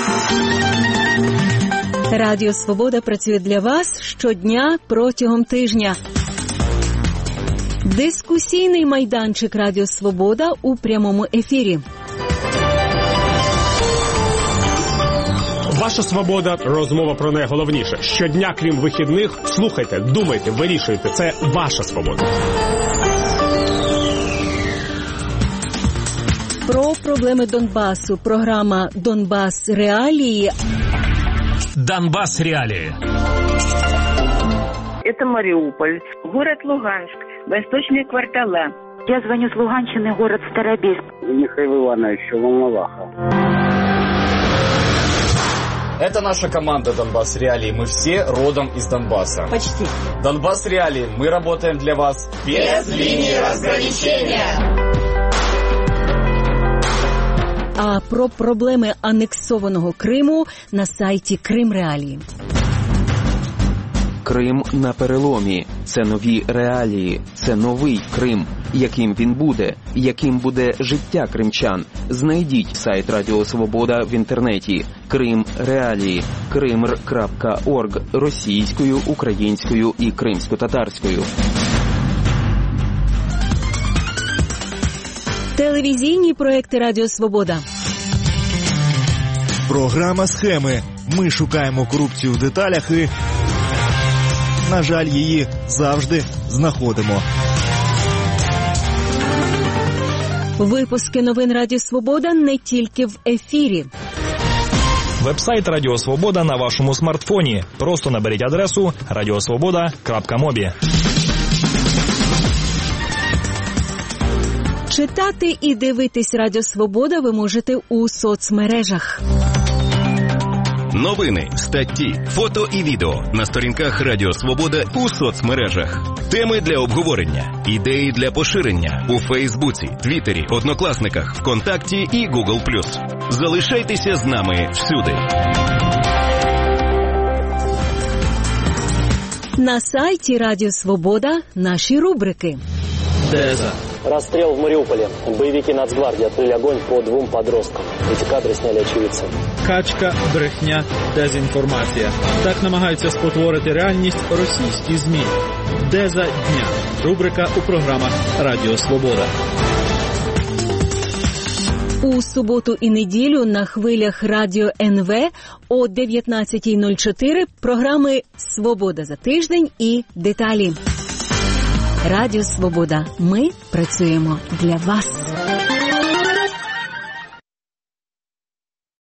Радіо Свобода працює для вас щодня протягом тижня. Дискусійний майданчик Радіо Свобода у прямому ефірі. Ваша свобода – розмова про найголовніше. Щодня, крім вихідних, слухайте, думайте, вирішуйте. Це ваша свобода. Про проблеми Донбасу. Програма «Донбас. Реалії». Донбасс реалии. Это Мариуполь, город Луганск, восточные квартала. Я звоню с Луганщины, город Старобельск. Михаил Иванович, Волноваха. Это наша команда «Донбасс Реалии». Мы все родом из Донбасса. Почти. «Донбасс Реалии». Мы работаем для вас без линии разграничения. А про проблеми анексованого Криму на сайті Крим Реалії. Крим на переломі. Це нові реалії. Це новий Крим. Яким він буде? Яким буде життя кримчан? Знайдіть сайт Радіо Свобода в інтернеті. Крим Реалії. krimr.org російською, українською і кримсько-татарською. Телевізійні проекти Радіо Свобода. Програма «Схеми». Ми шукаємо корупцію в деталях і, на жаль, її завжди знаходимо. Випуски новин Радіо Свобода не тільки в ефірі. Веб-сайт Радіо Свобода на вашому смартфоні. Просто наберіть адресу radiosvoboda.mobi. Читати і дивитись Радіо Свобода ви можете у соцмережах. Новини, статті, фото і відео на сторінках Радіо Свобода у соцмережах. Теми для обговорення, ідеї для поширення у Фейсбуці, Твіттері, Однокласниках, ВКонтакті і Google+. Залишайтеся з нами всюди. На сайті Радіо Свобода наші рубрики. Деза. Расстрел в Мариуполе. Боевики Нацгвардии открыли огонь по 2 подросткам. Эти кадры сняли очевидцы. Качка, брехня, дезінформація. Так намагаються спотворити реальність російські ЗМІ. Деза дня. Рубрика у програмах Радіо Свобода. У суботу і неділю на хвилях Радіо НВ о 19:04 програми «Свобода за тиждень» і «Деталі». Радіо Свобода. Ми працюємо для вас.